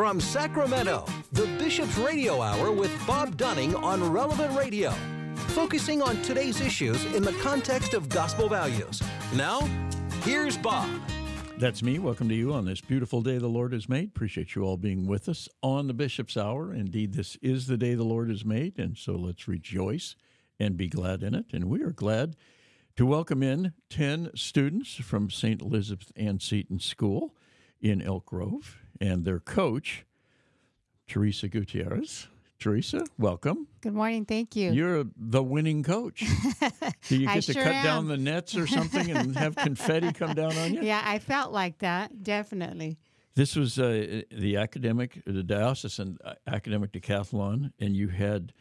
From Sacramento, the Bishop's Radio Hour with Bob Dunning on Relevant Radio, focusing on today's issues in the context of gospel values. Now, here's Bob. That's me. Welcome to you on this beautiful day the Lord has made. Appreciate you all being with us on the Bishop's Hour. Indeed, this is the day the Lord has made, and so let's rejoice and be glad in it. And we are glad to welcome in 10 students from St. Elizabeth Ann Seton School in Elk Grove and their coach, Teresa Gutierrez. Teresa, welcome. Good morning. Thank you. You're the winning coach. Do you get to cut down the nets or something and have confetti come down on you? Yeah, I felt like that, definitely. This was the diocesan academic decathlon, and you had,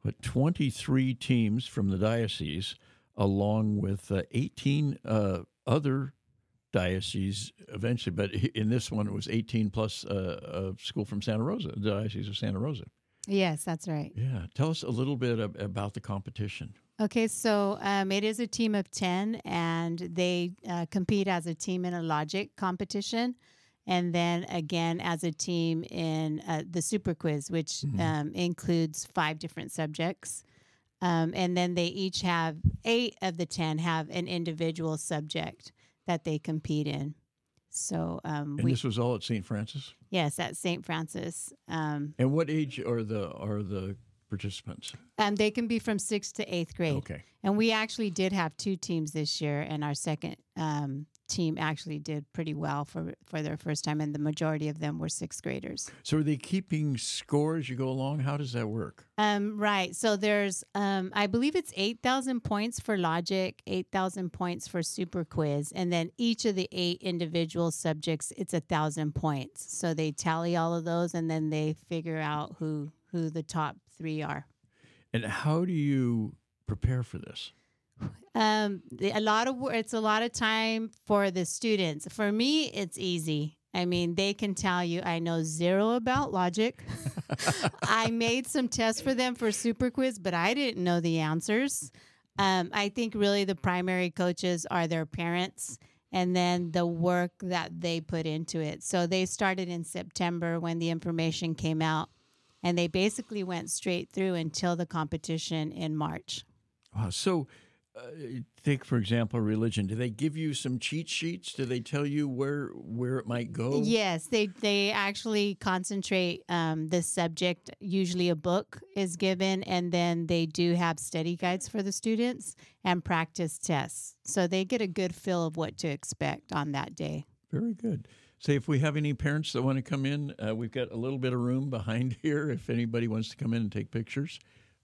23 teams from the diocese, along with 18 other dioceses eventually. But in this one, it was 18 plus a school from Santa Rosa, the Diocese of Santa Rosa. Yes, that's right. Yeah. Tell us a little bit about the competition. Okay, so it is a team of 10, and they compete as a team in a logic competition, and then again as a team in the super quiz, which includes 5 different subjects. And then they each have 8 of the 10 have an individual subject that they compete in. So and this was all at St. Francis? Yes, at St. Francis. And what age are the participants? They can be from 6th to 8th grade. Okay. And we actually did have 2 teams this year, and our second team actually did pretty well for their first time, and the majority of them were 6th graders. So are they keeping score as you go along? How does that work? Right. So there's, I believe it's 8,000 points for logic, 8,000 points for super quiz, and then each of the 8 individual subjects, it's 1,000 points. So they tally all of those, and then they figure out who the top 3 are. And how do you prepare for this? It's a lot of time for the students. For me, it's easy. I mean, they can tell you I know 0 about logic. I made some tests for them for super quiz, but I didn't know the answers. I think really the primary coaches are their parents, and then the work that they put into it. So they started in September when the information came out, and they basically went straight through until the competition in March. Wow. So take, for example, religion. Do they give you some cheat sheets? Do they tell you where it might go? Yes, they actually concentrate the subject. Usually a book is given, and then they do have study guides for the students and practice tests. So they get a good feel of what to expect on that day. Very good. Say, if we have any parents that want to come in, we've got a little bit of room behind here if anybody wants to come in and take pictures.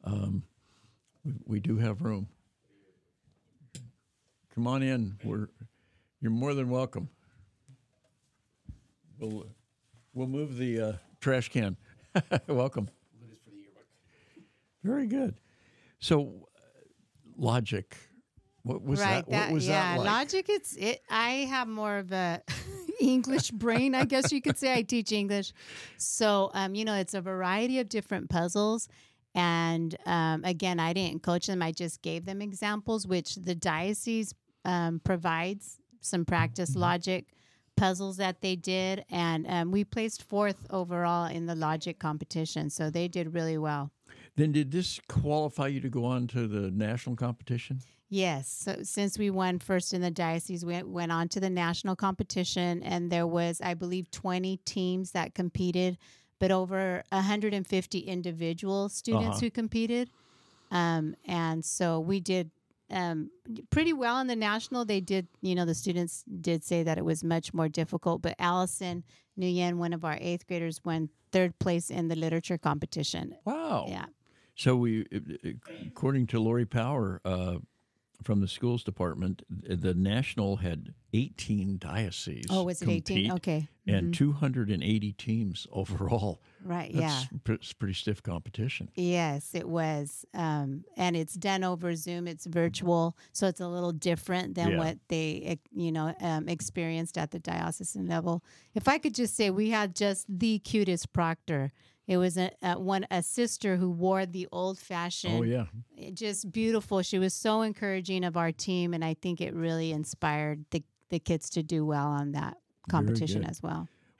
We do have room. Come on in. You're more than welcome. We'll move the trash can. Welcome. Very good. So, logic. What was that? What was that like? Logic. I have more of a English brain, I guess you could say. I teach English, so it's a variety of different puzzles. And again, I didn't coach them. I just gave them examples, which the diocese provides some practice logic puzzles that they did. And we placed 4th overall in the logic competition. So they did really well. Then did this qualify you to go on to the national competition? Yes. So since we won first in the diocese, we went on to the national competition. And there was, I believe, 20 teams that competed, but over 150 individual students who competed. And so we did pretty well in the national. They did, the students did say that it was much more difficult, but Allison Nguyen, one of our 8th graders, won 3rd place in the literature competition. Wow. Yeah. So according to Lori Power from the schools department, the national had 18 dioceses. Oh, was it 18? Okay. And 280 teams overall. Right, That's pretty stiff competition. Yes, it was. And it's done over Zoom. It's virtual, so it's a little different than what they, experienced at the diocesan level. If I could just say, we had just the cutest proctor. It was a sister who wore the old-fashioned. Oh, yeah. Just beautiful. She was so encouraging of our team, and I think it really inspired the kids to do well on that competition as well.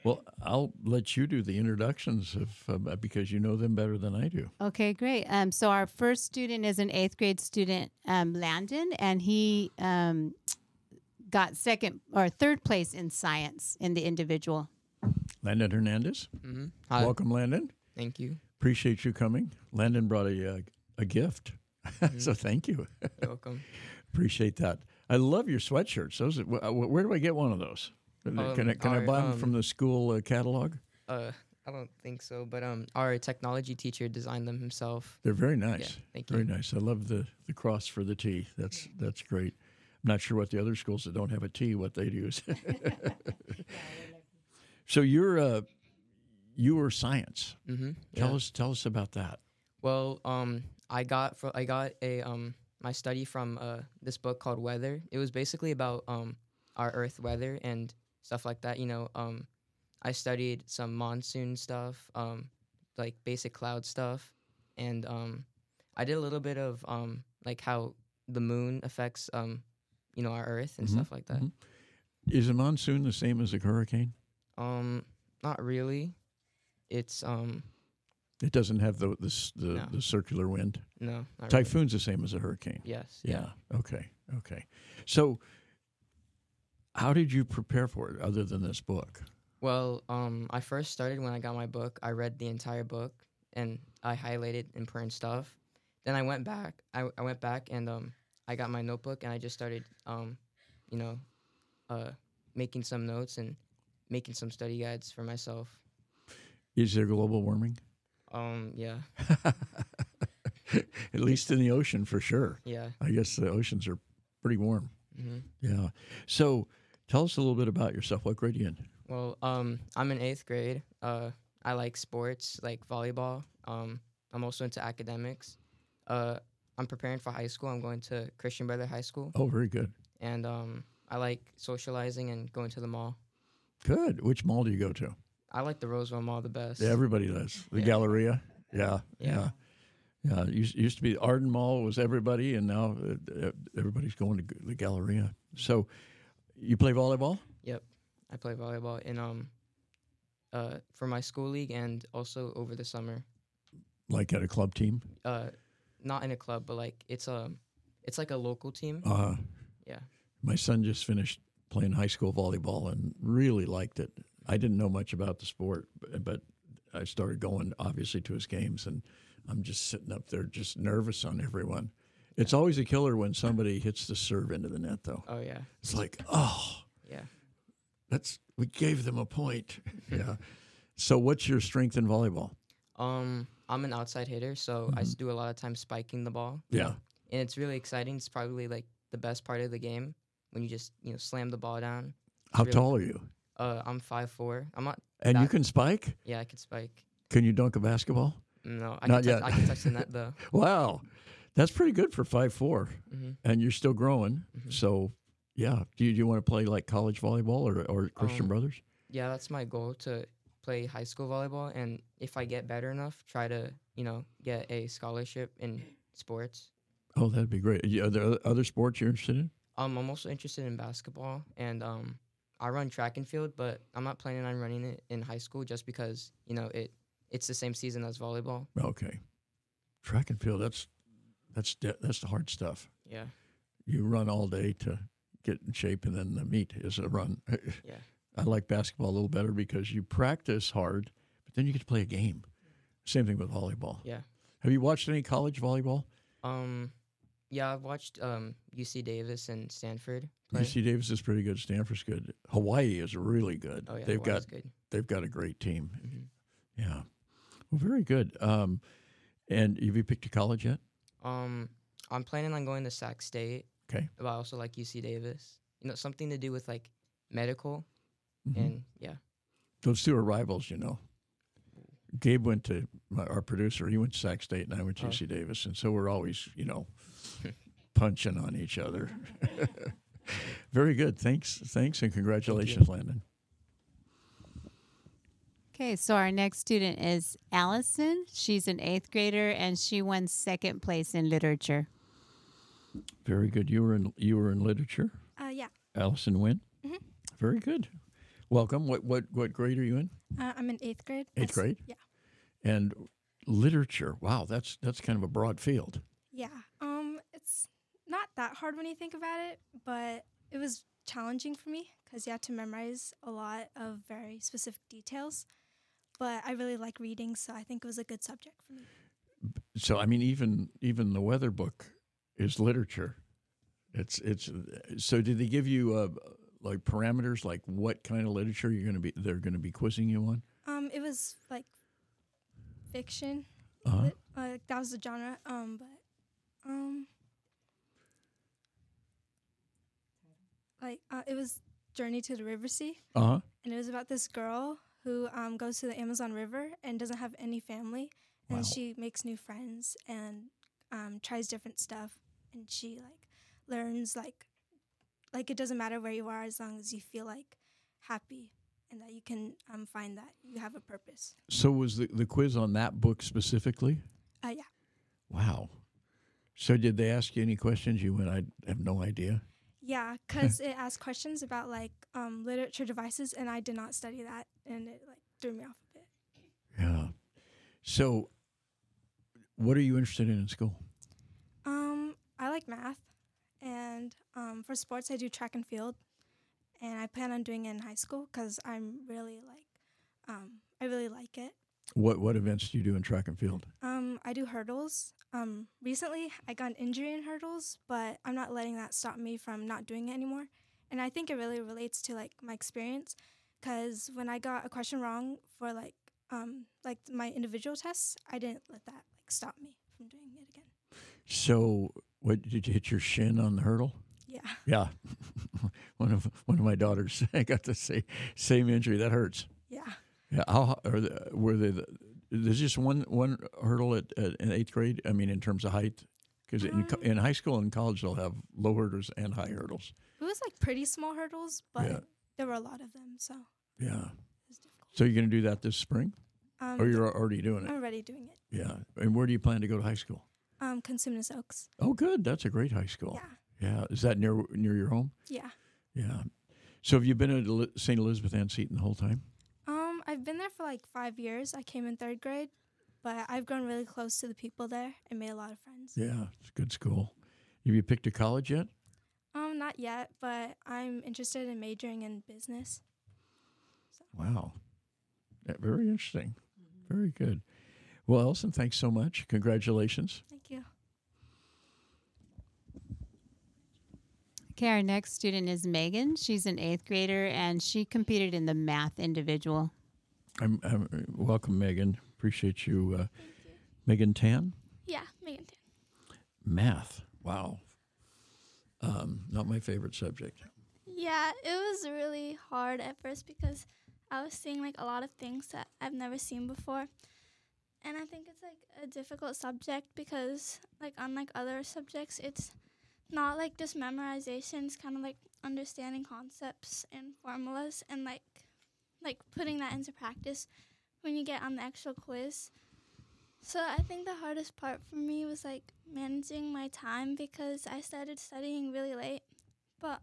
Well, I'll let you do the introductions because you know them better than I do. Okay, great. So our first student is an 8th grade student, Landon, and he got second or third place in science in the individual. Landon Hernandez. Mm-hmm. Hi. Welcome, Landon. Thank you. Appreciate you coming. Landon brought a gift, so thank you. You're welcome. Appreciate that. I love your sweatshirts. Those. Where do I get one of those? Can I buy them from the school catalog? I don't think so, but our technology teacher designed them himself. They're very nice. Yeah, thank Very you. nice. I love the cross for the T. That's great. I'm not sure what the other schools that don't have a T what they use. So you were science. Mm-hmm. Tell us about that. Well, I got a my study from this book called Weather. It was basically about our Earth weather and stuff like that. I studied some monsoon stuff, like basic cloud stuff, and I did a little bit of like how the moon affects our Earth and stuff like that. Mm-hmm. Is a monsoon the same as a hurricane? Not really. It's It doesn't have No. the circular wind. no. Not really. Typhoon's the same as a hurricane. Yes. Yeah. Okay. So, how did you prepare for it other than this book? Well, I first started when I got my book. I read the entire book and I highlighted important stuff. Then I went back. I went back and I got my notebook and I just started, making some notes and making some study guides for myself. Is there global warming? Yeah. At least in the ocean, for sure. Yeah. I guess the oceans are pretty warm. Mm-hmm. Yeah. So, tell us a little bit about yourself. What grade are you in? Well, I'm in 8th grade. I like sports, like volleyball. I'm also into academics. I'm preparing for high school. I'm going to Christian Brother High School. Oh, very good. And I like socializing and going to the mall. Good. Which mall do you go to? I like the Roseville Mall the best. Yeah, everybody does. The Yeah. Galleria. Yeah. Yeah. Used to be Arden Mall was everybody, and now everybody's going to the Galleria. So, you play volleyball? Yep. I play volleyball in for my school league and also over the summer. Like at a club team? Not in a club, but like it's like a local team. Yeah. My son just finished playing high school volleyball and really liked it. I didn't know much about the sport, but I started going, obviously, to his games, and I'm just sitting up there just nervous on everyone. It's always a killer when somebody hits the serve into the net, though. Oh yeah. It's like, oh, Yeah. we gave them a point. Yeah. So what's your strength in volleyball? I'm an outside hitter, so I do a lot of times spiking the ball. Yeah. And it's really exciting. It's probably like the best part of the game when you just slam the ball down. It's How really- tall are you? I'm 5'4". I'm not. And you that- can spike? Yeah, I can spike. Can you dunk a basketball? No, I Not can yet. touch, I can touch the net though. Wow. That's pretty good for 5'4", Mm-hmm. and you're still growing. So, yeah. Do you want to play like college volleyball or Christian Brothers? Yeah, that's my goal, to play high school volleyball, and if I get better enough, try to get a scholarship in sports. Oh, that'd be great. Are there other sports you're interested in? I'm also interested in basketball, and I run track and field, but I'm not planning on running it in high school just because it's the same season as volleyball. Okay. Track and field, that's the hard stuff. Yeah. You run all day to get in shape, and then the meet is a run. Yeah. I like basketball a little better because you practice hard, but then you get to play a game. Same thing with volleyball. Yeah. Have you watched any college volleyball? Yeah, I've watched UC Davis and Stanford play. UC Davis is pretty good. Stanford's good. Hawaii is really good. Oh yeah, they've Hawaii's good. got a great team. Mm-hmm. Yeah. Well, very good. And have you picked a college yet? I'm planning on going to Sac State. Okay. But I also like UC Davis. Something to do with like medical, Mm-hmm. and yeah. Those two are rivals, Gabe went to our producer. He went to Sac State, and I went to UC Davis, and so we're always, punching on each other. Very good. Thanks, and congratulations, Landon. Okay, so our next student is Allison. She's an 8th grader, and she won 2nd place in literature. Very good. You were in literature. Yeah. Allison Wynn. Mm-hmm. Very good. Welcome. What grade are you in? I'm in 8th grade. Eighth grade? Yeah. And literature. Wow, that's kind of a broad field. Yeah. It's not that hard when you think about it, but it was challenging for me because you had to memorize a lot of very specific details. But I really like reading, so I think it was a good subject for me. So I mean, even the weather book is literature. It's so. Did they give you like parameters, like what kind of literature they're going to be quizzing you on? It was like fiction. Uh-huh. That was the genre. It was Journey to the River Sea, Uh-huh. and it was about this girl who goes to the Amazon River and doesn't have any family, and Wow. she makes new friends and tries different stuff, and she learns like it doesn't matter where you are as long as you feel like happy and that you can find that you have a purpose. So was the quiz on that book specifically? Yeah. Wow. So did they ask you any questions? You went, I have no idea. Yeah, because it asked questions about literature devices, and I did not study that, and it threw me off a bit. Yeah. So what are you interested in school? I like math, and for sports I do track and field, and I plan on doing it in high school because I'm really I really like it. What events do you do in track and field? I do hurdles. Recently I got an injury in hurdles, but I'm not letting that stop me from not doing it anymore. And I think it really relates to my experience, because when I got a question wrong for my individual tests, I didn't let that stop me from doing it again. So what did you hit your shin on the hurdle? Yeah. Yeah. one of my daughters, I got the same injury. That hurts. Yeah. Yeah. Were they? There's just one hurdle in 8th grade. I mean, in terms of height, because in high school and college they'll have low hurdles and high hurdles. It was pretty small hurdles, but Yeah. there were a lot of them, so Yeah. it was difficult. So you're going to do that this spring, or you're already doing it? I'm already doing it. Yeah. And where do you plan to go to high school? Consumnes Oaks. Oh, good. That's a great high school. Yeah. Is that near your home? Yeah. Yeah. So have you been at St. Elizabeth Ann Seton the whole time? I've been there for 5 years. I came in 3rd grade, but I've grown really close to the people there and made a lot of friends. Yeah, it's a good school. Have you picked a college yet? Not yet, but I'm interested in majoring in business. Wow. Yeah, very interesting. Very good. Well, Elson, thanks so much. Congratulations. Thank you. Okay, our next student is Megan. She's an 8th grader, and she competed in the math individual. I'm welcome, Megan. Appreciate you. Megan Tan? Yeah, Megan Tan. Math. Wow. Not my favorite subject. Yeah, it was really hard at first because I was seeing a lot of things that I've never seen before. And I think it's a difficult subject because unlike other subjects, it's not just memorization. It's kind of understanding concepts and formulas and putting that into practice when you get on the actual quiz. So I think the hardest part for me was managing my time because I started studying really late. But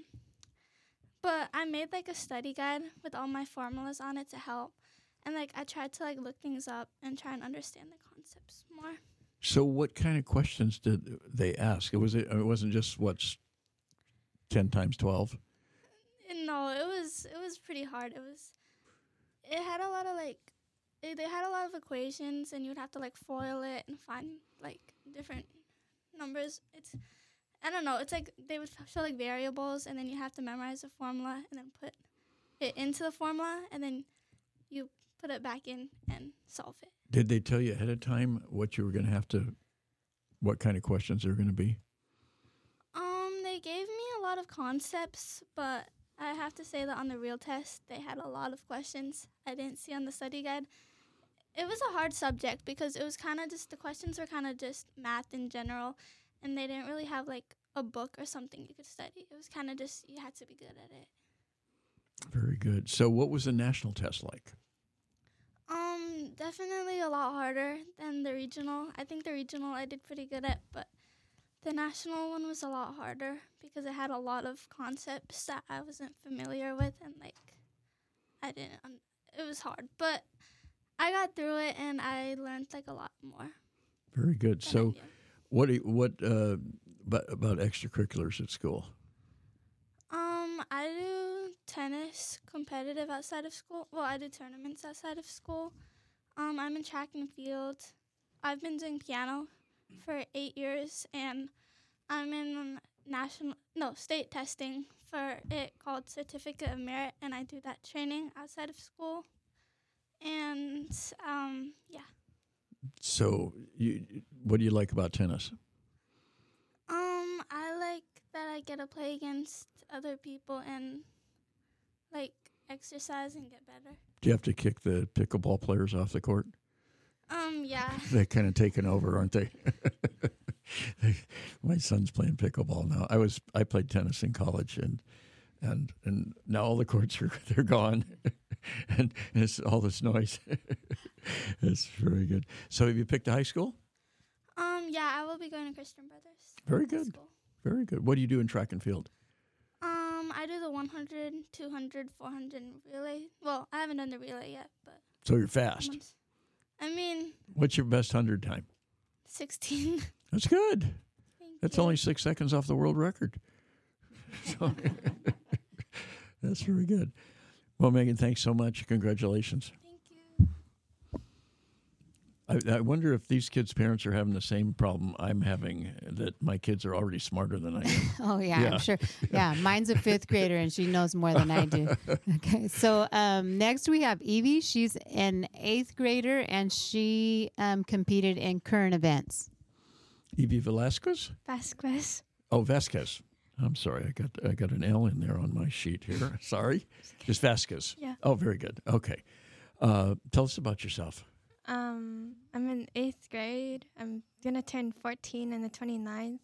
I made a study guide with all my formulas on it to help. And I tried to look things up and try and understand the concepts more. So what kind of questions did they ask? It wasn't just what's 10 times 12? No, it was pretty hard. It had a lot of they had a lot of equations, and you would have to FOIL it and find different numbers. I don't know. It's they would show variables, and then you have to memorize the formula and then put it into the formula, and then you put it back in and solve it. Did they tell you ahead of time what you were going to have to, what kind of questions there were going to be? They gave me a lot of concepts, but I have to say that on the real test, they had a lot of questions I didn't see on the study guide. It was a hard subject because it was kind of just, the questions were kind of just math in general, and they didn't really have a book or something you could study. It was kind of just, you had to be good at it. Very good. So what was the national test like? Definitely a lot harder than the regional. I think the regional I did pretty good at, but the national one was a lot harder because it had a lot of concepts that I wasn't familiar with, and I didn't. It was hard, but I got through it and I learned like a lot more. Very good. than I So, knew. what about extracurriculars at school? I do tennis competitive outside of school. Well, I do tournaments outside of school. I'm in track and field. I've been doing piano for 8 years, and I'm in state testing for it called Certificate of Merit, and I do that training outside of school. And yeah. So, what do you like about tennis? I like that I get to play against other people and like exercise and get better. Do you have to kick the pickleball players off the court? Yeah. They're kind of taken over, aren't they? My son's playing pickleball now. I played tennis in college, and now all the courts they're gone, and it's all this noise. It's very good. So, have you picked a high school? Yeah, I will be going to Christian Brothers. Very High good. school. Very good. What do you do in track and field? I do the 100, 200, 400 relay. Well, I haven't done the relay yet, but So you're fast. I mean, What's your best 100 time? 16. That's good. Thank That's you. only 6 seconds off the world record. So that's very good. Well, Megan, thanks so much. Congratulations. Thank you. I wonder if these kids' parents are having the same problem I'm having, that my kids are already smarter than I am. Oh, yeah, Yeah. I'm sure. Yeah, mine's a 5th grader, and she knows more than I do. Okay, so next we have Evie. She's an 8th grader, and she competed in current events. Evie Velasquez? Vasquez. Oh, Vasquez. I'm sorry. I got an L in there on my sheet here. Sorry. Just Vasquez. Yeah. Oh, very good. Okay. Tell us about yourself. I'm in 8th grade. I'm going to turn 14 on the 29th.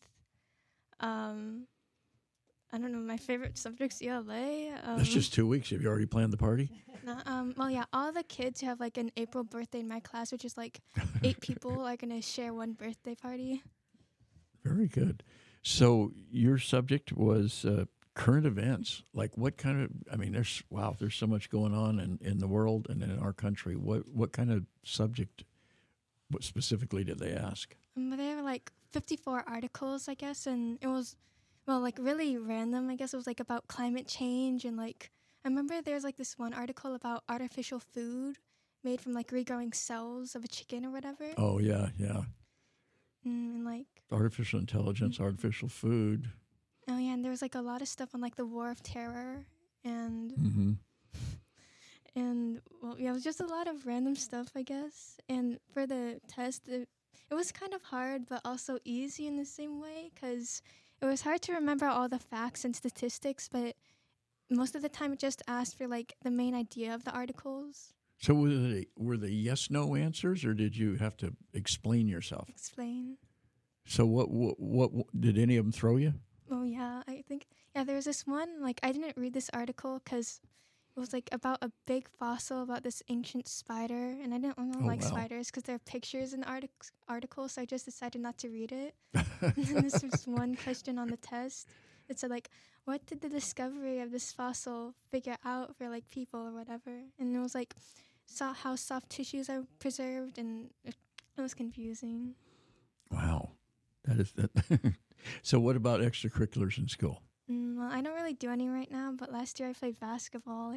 I don't know, my favorite subject's ELA. That's just 2 weeks. Have you already planned the party? Well, yeah, all the kids who have like an April birthday in my class, which is like 8 people, are going to share one birthday party. Very good. So your subject was current events. Like what kind of, I mean, there's so much going on in the world and in our country. What kind of subject, what specifically did they ask? There were like 54 articles, I guess, and it was, well, like really random. I guess it was like about climate change, and like, I remember there was like this one article about artificial food made from like regrowing cells of a chicken or whatever. Oh, yeah. And like, Artificial intelligence, artificial food. oh yeah, and there was like a lot of stuff on like the War of Terror, and Mm-hmm. and well, yeah, it was just a lot of random stuff, I guess. And for the test, it was kind of hard, but also easy in the same way, because it was hard to remember all the facts and statistics, but most of the time it just asked for like the main idea of the articles. So were they yes/no answers, or did you have to explain yourself? Explain. So what did any of them throw you? Oh yeah, I think, yeah, there was this one, like, I didn't read this article because it was like about a big fossil about this ancient spider, and I didn't like wow. spiders because there are pictures in the article, so I just decided not to read it. And then this was one question on the test. It said like, what did the discovery of this fossil figure out for like people or whatever? And it was like, how soft tissues are preserved, and it was confusing. Wow, that is that. So what about extracurriculars in school? Well, I don't really do any right now, but last year I played basketball.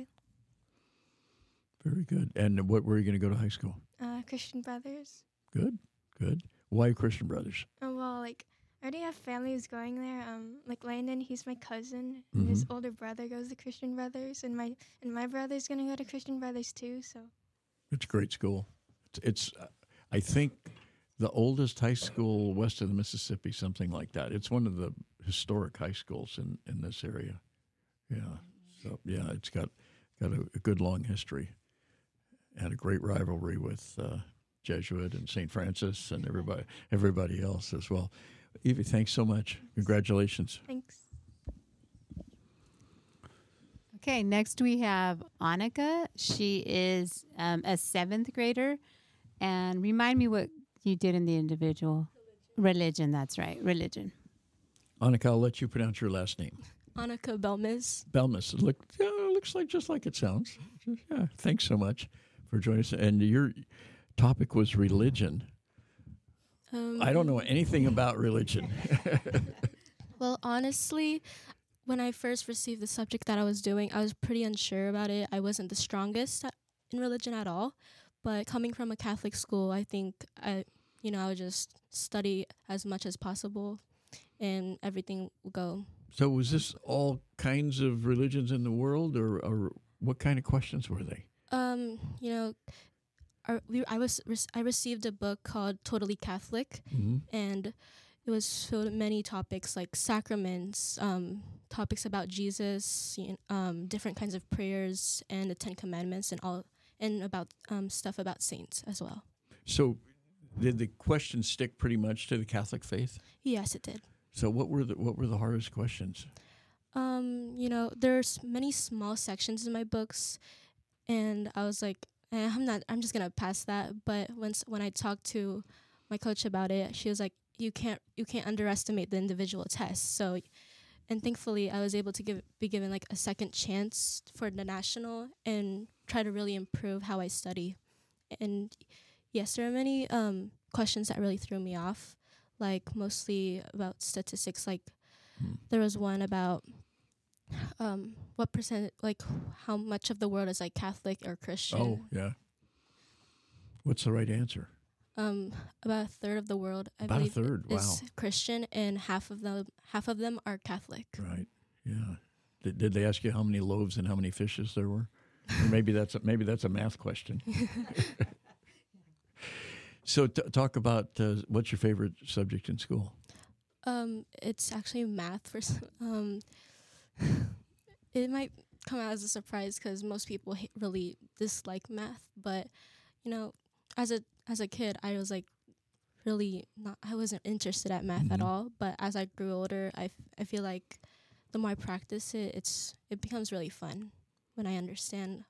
Very good. And what were you going to go to high school? Christian Brothers. Good. Why Christian Brothers? Oh, well, like, I already have family who's going there. Like Landon, he's my cousin, and his older brother goes to Christian Brothers, and my brother's gonna go to Christian Brothers too. So It's a great school. It's I think, the oldest high school west of the Mississippi, something like that. It's one of the historic high schools in this area. Yeah. So yeah, it's got a good long history, and a great rivalry with Jesuit and St. Francis and everybody else as well. Evie, thanks so much. Congratulations. thanks. Okay, next we have Annika. She is a 7th grader. And remind me what you did in the individual. Religion, that's right. Religion. Annika, I'll let you pronounce your last name. Annika Belmis. Belmis. Look looks like just like it sounds. Yeah, thanks so much for joining us. And your topic was religion. I don't know anything about religion. Well, honestly, when I first received the subject that I was doing, I was pretty unsure about it. I wasn't the strongest in religion at all. But coming from a Catholic school, I think I would just study as much as possible, and everything will go. So was this all kinds of religions in the world, or what kind of questions were they? I received a book called Totally Catholic, and it was filled with many topics like sacraments, topics about Jesus, different kinds of prayers, and the Ten Commandments, and about stuff about saints as well. So did the questions stick pretty much to the Catholic faith? Yes, it did. So what were the hardest questions? There's many small sections in my books, and I was like, I'm just gonna pass that. But when I talked to my coach about it, she was like, you can't underestimate the individual tests. So, and thankfully, I was able to be given like a second chance for the national and try to really improve how I study. And yes, there are many questions that really threw me off, like mostly about statistics. Like there was one about what percent, like how much of the world is like Catholic or Christian. Oh, yeah. What's the right answer? About a third of the world, I about believe, a third. Wow. is Christian, and half of them are Catholic. Right. Yeah. Did they ask you how many loaves and how many fishes there were? Or maybe that's a math question. So talk about what's your favorite subject in school? It's actually math. It might come out as a surprise because most people really dislike math, but as a kid, I was like really not. I wasn't interested at math at all. But as I grew older, I feel like the more I practice it, it becomes really fun when I understand.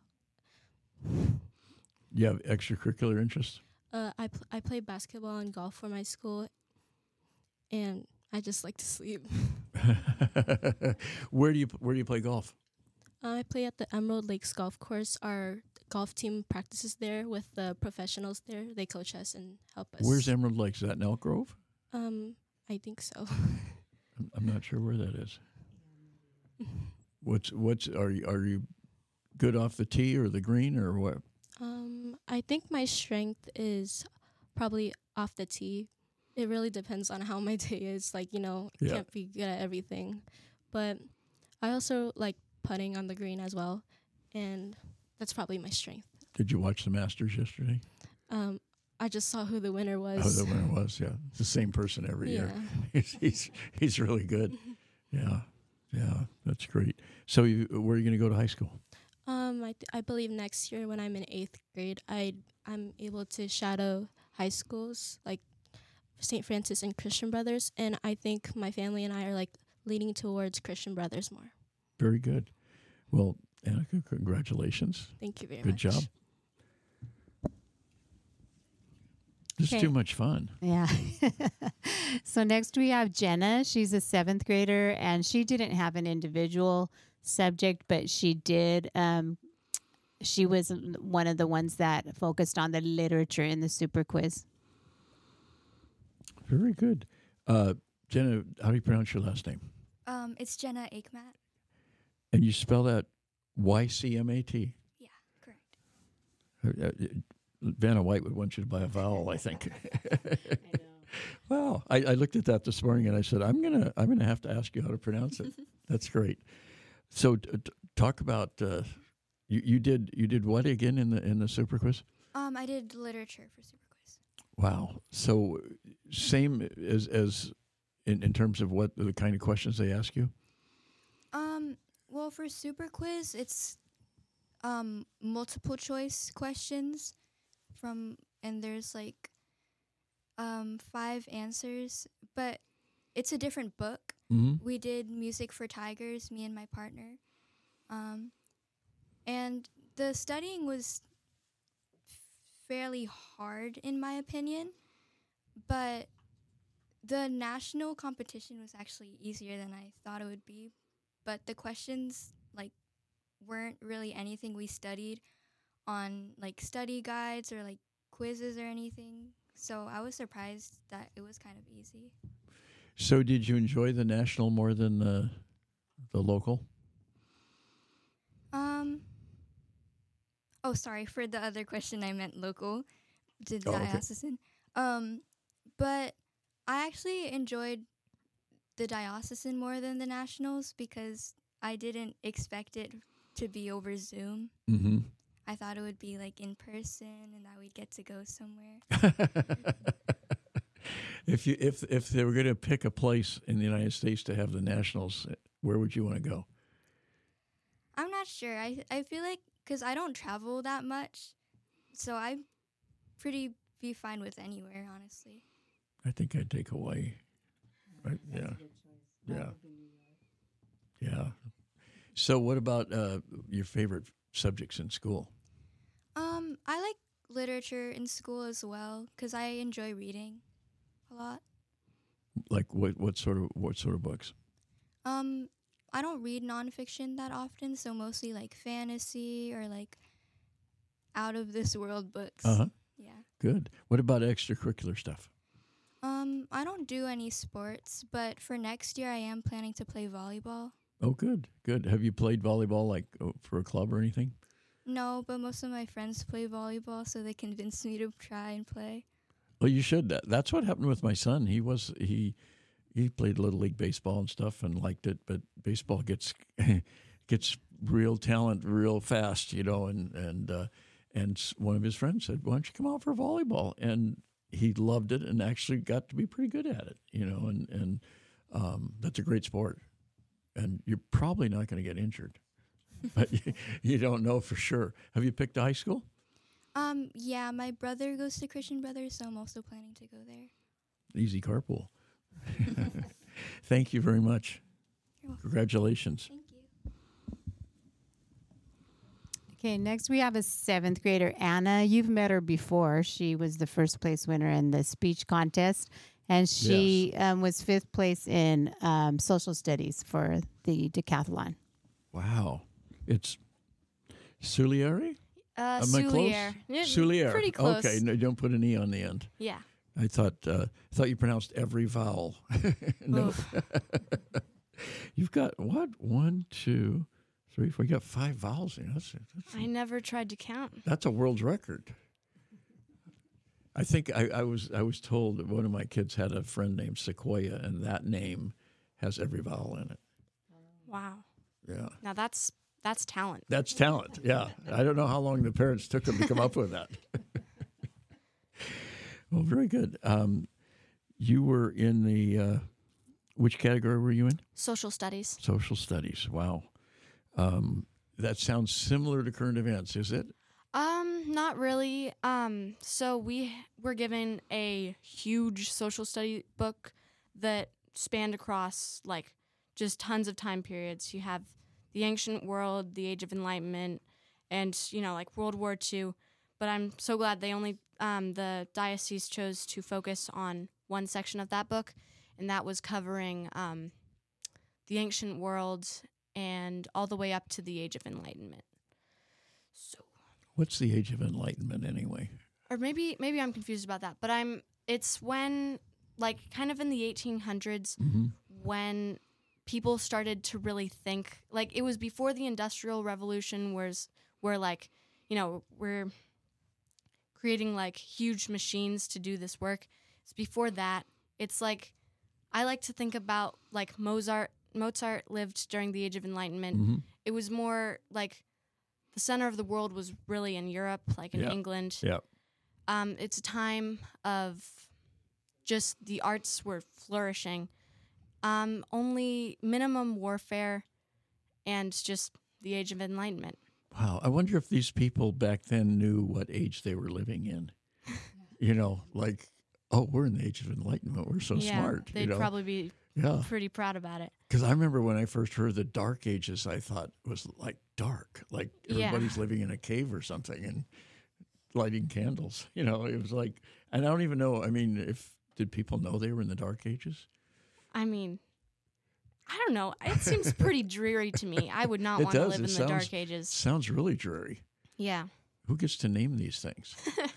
You have extracurricular interests? I play basketball and golf for my school, and I just like to sleep. Where do you play golf? I play at the Emerald Lakes Golf Course. Our golf team practices there with the professionals there. They coach us and help us. Where's Emerald Lakes? Is that in Elk Grove? I think so. I'm not sure where that is. Are you good off the tee or the green or what? I think my strength is probably off the tee. It really depends on how my day is. Like, can't be good at everything. But I also like putting on the green as well, and that's probably my strength. Did you watch the Masters yesterday? I just saw who the winner was. Oh, the winner was, yeah. It's the same person every year. He's really good. Yeah, that's great. So where are you going to go to high school? I believe next year when I'm in 8th grade, I'm able to shadow high schools like St. Francis and Christian Brothers, and I think my family and I are like leaning towards Christian Brothers more. Very good. Well, Annika, congratulations. Thank you very much. Good job. This is too much fun. Yeah. So next we have Jenna. She's a 7th grader, and she didn't have an individual subject, but she did. She was one of the ones that focused on the literature in the super quiz. Very good. Jenna, how do you pronounce your last name? It's Jenna Aikmat. And you spell that YCMAT? Yeah, correct. Vanna White would want you to buy a vowel, I think. I know. Wow. I looked at that this morning and I said, I'm gonna have to ask you how to pronounce it. That's great. So talk about you did what again in the super quiz? I did literature for super quiz. Wow. So same as in terms of what the kind of questions they ask you? Well, for super quiz, it's multiple choice questions and there's like 5 answers, but it's a different book. Mm-hmm. We did Music for Tigers, me and my partner. And the studying was fairly hard in my opinion, but the national competition was actually easier than I thought it would be. But the questions weren't really anything we studied on like study guides or like quizzes or anything. So I was surprised that it was kind of easy. So did you enjoy the national more than the local? Oh, sorry. For the other question, I meant local, the Oh, okay. diocesan. But I actually enjoyed the diocesan more than the nationals because I didn't expect it to be over Zoom. Mm-hmm. I thought it would be like in person and that we'd get to go somewhere. If they were going to pick a place in the United States to have the nationals, where would you want to go? I'm not sure. I feel like because I don't travel that much, so I'd be fine with anywhere, honestly. I think I'd take Hawaii. Right? Yeah. Yeah. Yeah. So what about your favorite subjects in school? I like literature in school as well because I enjoy reading a lot. Like what sort of books? I don't read nonfiction that often, so mostly like fantasy or like out of this world books. Uh-huh. Yeah. Good. What about extracurricular stuff? I don't do any sports, but for next year I am planning to play volleyball. Oh, good. Good. Have you played volleyball like for a club or anything? No, but most of my friends play volleyball, so they convinced me to try and play. Well, you should. That's what happened with my son. He played Little League baseball and stuff and liked it, but baseball gets real talent real fast, and one of his friends said, "Why don't you come out for volleyball?" And he loved it and actually got to be pretty good at it, and that's a great sport. And you're probably not going to get injured, but you don't know for sure. Have you picked a high school? Yeah, my brother goes to Christian Brothers, so I'm also planning to go there. Easy carpool. Thank you very much. You're welcome. Congratulations. Thank you. Okay, next we have a 7th grader, Anna. You've met her before. She was the first place winner in the speech contest, and she was 5th place in social studies for the decathlon. Wow. It's Sulieri? Am I close? Soulier. Soulier. Pretty close. Okay, no, don't put an E on the end. Yeah. I thought you pronounced every vowel. No. You've got what? 1, 2, 3, 4. You got 5 vowels in. I never tried to count. That's a world record. I think I was told that one of my kids had a friend named Sequoia, and that name has every vowel in it. Wow. Yeah. Now that's talent. That's talent. Yeah. I don't know how long the parents took them to come up with that. Well, very good. You were in the which category were you in? Social studies. Social studies. Wow. That sounds similar to current events, is it? Not really. So we were given a huge social study book that spanned across like just tons of time periods. You have the ancient world, the Age of Enlightenment, and like World War II. But I'm so glad they only the diocese chose to focus on one section of that book, and that was covering the ancient world and all the way up to the Age of Enlightenment. So, What's the Age of Enlightenment anyway? or maybe I'm confused about that, but it's when like kind of in the 1800s when people started to really think, like it was before the Industrial Revolution, where like we're creating like huge machines to do this work. It's before that. It's like I like to think about like Mozart lived during the Age of Enlightenment. It was more like the center of the world was really in Europe, like in England. Yeah. It's a time of just the arts were flourishing. Only minimum warfare and just the Age of Enlightenment. Wow. I wonder if these people back then knew what age they were living in. Like, oh, we're in the Age of Enlightenment. We're so smart. They'd probably be pretty proud about it. Because I remember when I first heard the Dark Ages, I thought it was like dark, like everybody's living in a cave or something and lighting candles. It was like, and I don't even know. I mean, did people know they were in the Dark Ages? I mean, I don't know. It seems pretty dreary to me. I would not It want to does. live It in sounds- the dark ages. Sounds really dreary. Yeah. Who gets to name these things?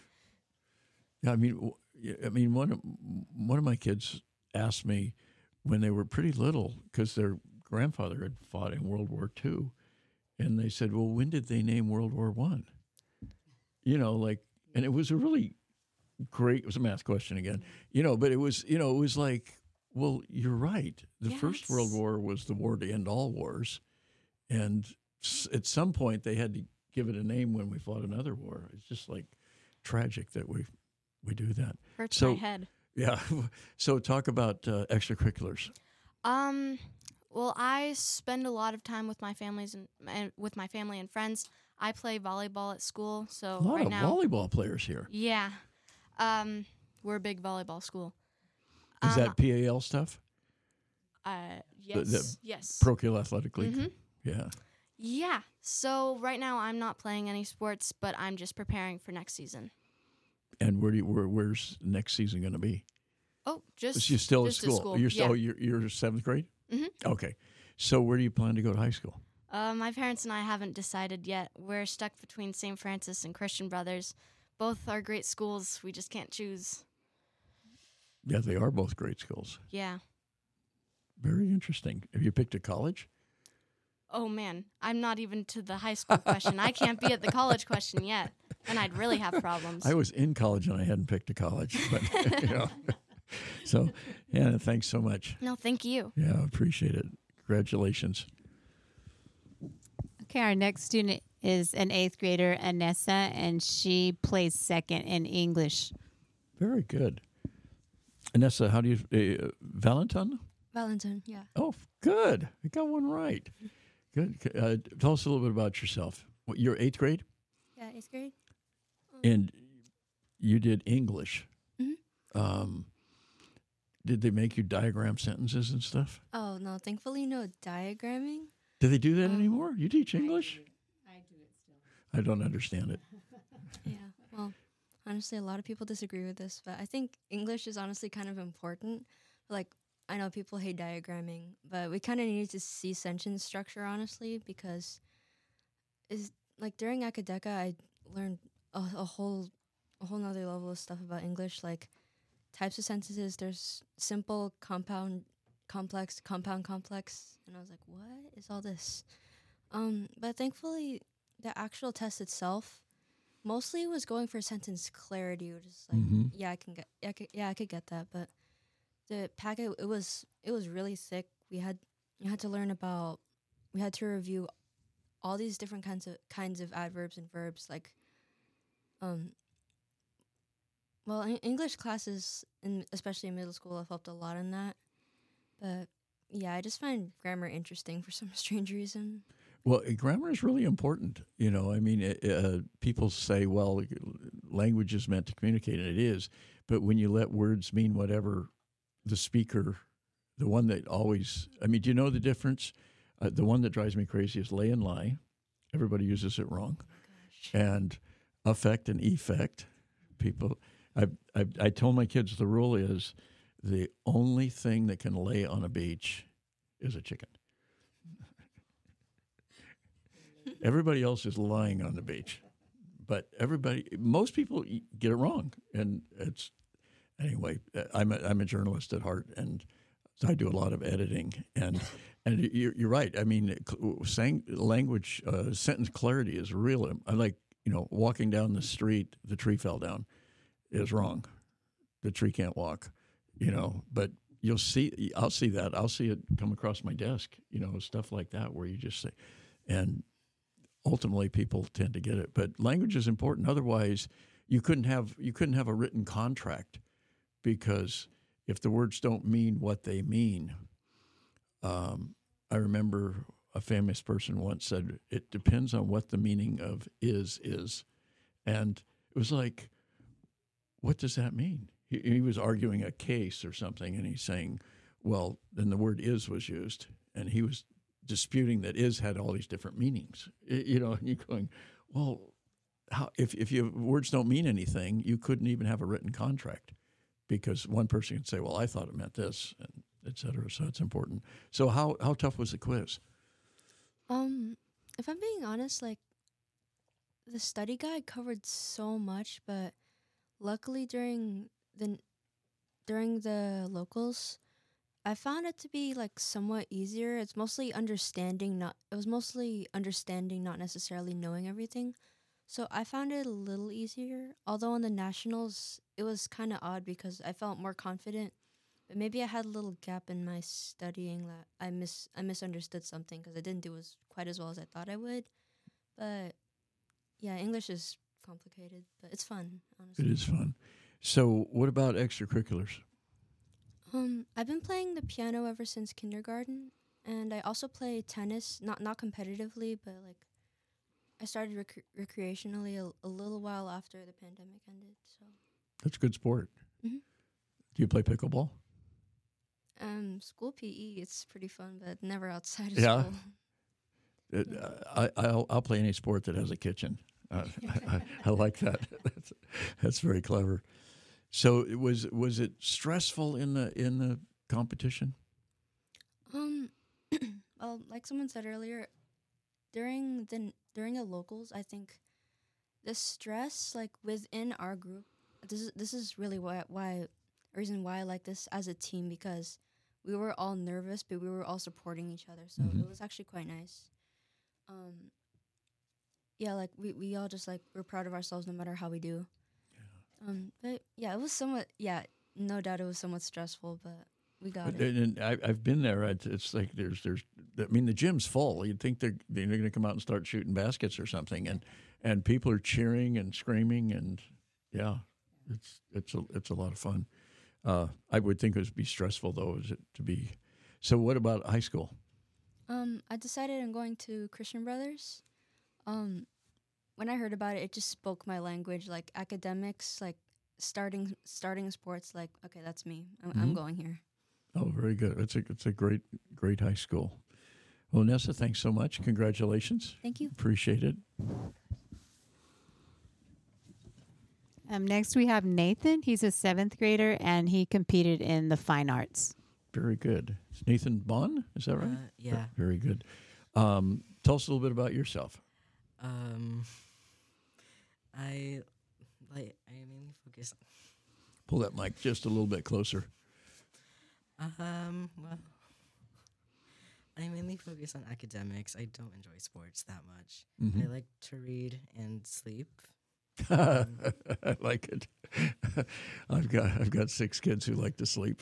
Yeah, I mean, one of my kids asked me when they were pretty little, because their grandfather had fought in World War II, and they said, "Well, when did they name World War I?" You know, like, and it was a really great. It was a math question again, but it was, it was like, well, you're right. The First World War was the war to end all wars, and at some point they had to give it a name when we fought another war. It's just like tragic that we do that. Hurts my head. Yeah. So talk about extracurriculars. Well, I spend a lot of time with my families and with my family and friends. I play volleyball at school, so A lot right of now, volleyball players here. yeah, we're a big volleyball school. Is that PAL stuff? Yes, the yes. Parochial Athletic League. Mhm. Yeah. Yeah. So right now, I'm not playing any sports, but I'm just preparing for next season. And where's next season going to be? Oh, just You're still just at school. You're still you're seventh grade. Mhm. Okay. So where do you plan to go to high school? My parents and I haven't decided yet. We're stuck between St. Francis and Christian Brothers. Both are great schools. We just can't choose. Yeah, they are both great schools. Yeah. Very interesting. Have you picked a college? Oh, man. I'm not even to the high school question. I can't be at the college question yet. And I'd really have problems. I was in college and I hadn't picked a college, but So, Hannah, thanks so much. No, thank you. Yeah, I appreciate it. Congratulations. Okay, our next student is an 8th grader, Anessa, and she plays second in English. Very good. Anessa, how do you, Valentin? Valentin, yeah. Oh, good. I got one right. Good. Tell us a little bit about yourself. You're 8th grade? Yeah, 8th grade. And you did English. Mm-hmm. Did they make you diagram sentences and stuff? Oh, no, thankfully no diagramming. Do they do that anymore? You teach English? I do it still. I don't understand it. Yeah, well, honestly, a lot of people disagree with this, but I think English is honestly kind of important. Like, I know people hate diagramming, but we kind of need to see sentence structure, honestly, because during Academica, I learned a whole nother level of stuff about English, like types of sentences. There's simple, compound, complex, compound, complex, and I was like, what is all this? But thankfully, the actual test itself mostly was going for sentence clarity, which is like, I could get that, but the packet it was really thick. We had to review all these different kinds of adverbs and verbs, like English classes, especially in middle school, have helped a lot in that. But yeah, I just find grammar interesting for some strange reason. Well, grammar is really important. I mean, people say, well, language is meant to communicate, and it is. But when you let words mean whatever the speaker, the one that always, do you know the difference? The one that drives me crazy is lay and lie. Everybody uses it wrong. And affect and effect. People, I told my kids the rule is the only thing that can lay on a beach is a chicken. Everybody else is lying on the beach, but most people get it wrong, and it's anyway. I'm a journalist at heart, and so I do a lot of editing, and you're right. I mean, saying language, sentence clarity is real. I like walking down the street, the tree fell down, is wrong. The tree can't walk, But I'll see that. I'll see it come across my desk, stuff like that, where you just say, and ultimately people tend to get it. But language is important. Otherwise, you couldn't have a written contract, because if the words don't mean what they mean, I remember a famous person once said, it depends on what the meaning of is. And it was like, what does that mean? He was arguing a case or something, and he's saying, well, then the word is was used, and he was disputing that is had all these different meanings. And you're going, well, how, if your words don't mean anything, you couldn't even have a written contract, because one person could say, well, I thought it meant this, et cetera. So it's important. So how tough was the quiz? If I'm being honest, like the study guide covered so much, but luckily during the locals, I found it to be like somewhat easier. It was mostly understanding, not necessarily knowing everything. So I found it a little easier. Although on the nationals, it was kind of odd because I felt more confident. But maybe I had a little gap in my studying that I misunderstood something because I didn't do quite as well as I thought I would. But yeah, English is complicated, but it's fun, honestly. It is fun. So what about extracurriculars? I've been playing the piano ever since kindergarten, and I also play tennis, not competitively, but like I started recreationally a little while after the pandemic ended. So That's a good sport. Mhm. Do you play pickleball? School PE, it's pretty fun, but never outside of Yeah. school. I'll play any sport that has a kitchen. I like that. That's very clever. So was it stressful in the competition? Well, like someone said earlier, during the locals, I think the stress like within our group. This is really reason why I like this as a team, because we were all nervous, but we were all supporting each other. So it was actually quite nice. Yeah, like we all just like we're proud of ourselves no matter how we do. Yeah. But yeah, it was somewhat no doubt it was somewhat stressful, but we got it. And I've been there. It's like there's I mean the gym's full. You'd think they're going to come out and start shooting baskets or something, and people are cheering and screaming, and yeah, it's a lot of fun. I would think it would be stressful though, is it to be? So what about high school? I decided on going to Christian Brothers. When I heard about it, it just spoke my language, like academics, like starting sports. Like, okay, that's me. I'm going here. Oh, very good. It's a great high school. Well, Nessa, thanks so much. Congratulations. Thank you. Appreciate it. Next, we have Nathan. He's a 7th grader, and he competed in the fine arts. Very good. It's Nathan Bond, is that right? Yeah. Very good. Tell us a little bit about yourself. I mainly focus. Pull that mic just a little bit closer. Well, I mainly focus on academics. I don't enjoy sports that much. I like to read and sleep. I like it. I've got 6 kids who like to sleep.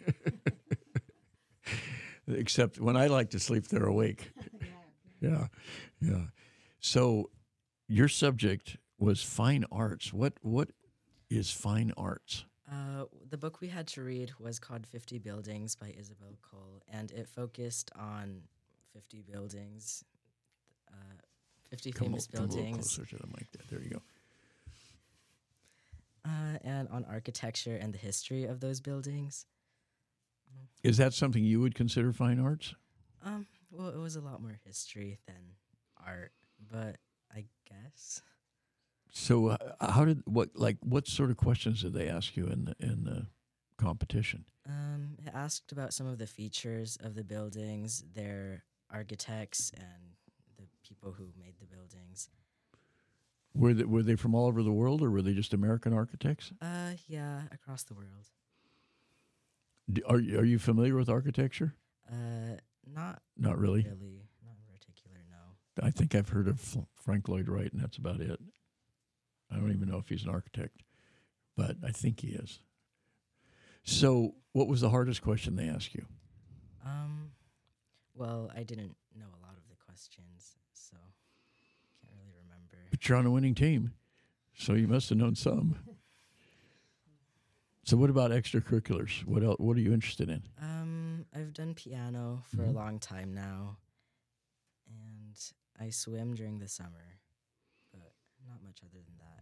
Except when I like to sleep, they're awake. Yeah. So your subject was fine arts. What is fine arts? The book we had to read was called 50 Buildings by Isabel Cole, and it focused on 50 buildings, 50 famous Come a little buildings. closer to the mic. There you go. And on architecture and the history of those buildings. Is that something you would consider fine arts? Well, it was a lot more history than art, but I guess. So, what sort of questions did they ask you in the competition? It asked about some of the features of the buildings, their architects, and the people who made the buildings. Were they from all over the world, or were they just American architects? Yeah, across the world. Are you familiar with architecture? Not really. Not in particular, no. I think I've heard of Frank Lloyd Wright, and that's about it. I don't even know if he's an architect, but I think he is. So, what was the hardest question they asked you? Well, I didn't know a lot of the questions, so can't really remember. But you're on a winning team, so you must have known some. So, what about extracurriculars? What else? What are you interested in? I've done piano for a long time now, and I swim during the summer, but not much other than that.